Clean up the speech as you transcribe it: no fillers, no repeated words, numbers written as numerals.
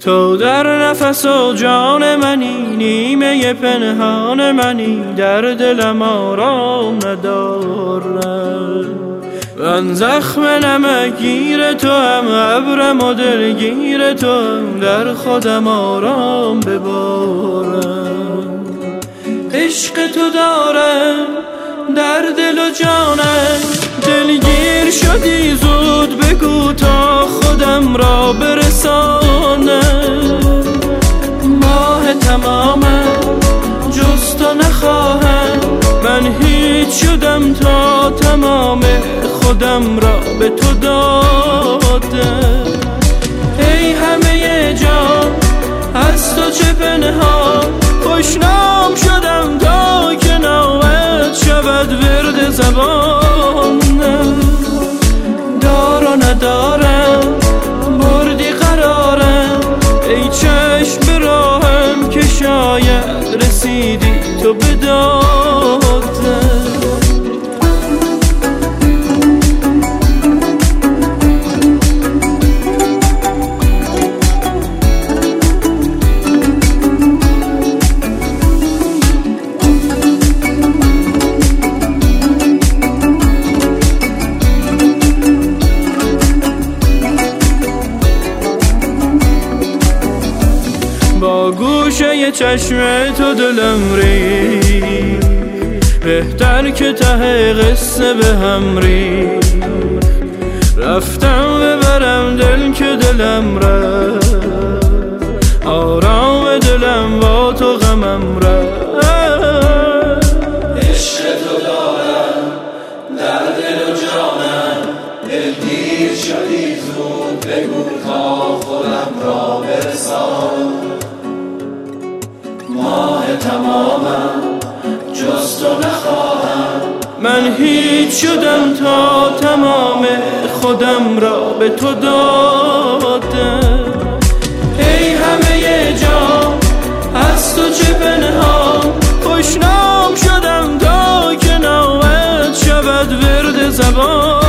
تو در نفس و جان منی، نیمه پنهان منی، در دلم آرام ندارم. من زخم نمکگیر تو هم، ابرم و دلگیر تو هم، در خودم آرام ببارم. عشق تو دارم در دل و جانم، دلگیر شدی زود بگو تا خودم را برسانم. ماه تمامم جز تو نخواهم، من هیچ شدم تا تمام خودم را به تو دادم. ای همه جان از تو چه پنهان، خوشنام شدم تا که نامت شود ورد زبانم. دار و ندارم بردی قرارم، ای چشم به راهم که شاید رسیدی تو به دادم. با گوشه چشم تو دلم ری، بهتر که ته قصه به هم ری. رفتم ببرم دل که دلم رفت، آرام دلم با تو غمم رفت. عشق تو دارم در دل و جانم، دلگیر شدی زود بگو تا خودم را برسانم. ماه تمامم جز تو نخواهم، من هیچ شدم تا تمام خودم را به تو دادم. ای همه جان از تو چه پنهان، خوشنام شدم تا که نامت شود ورد زبان.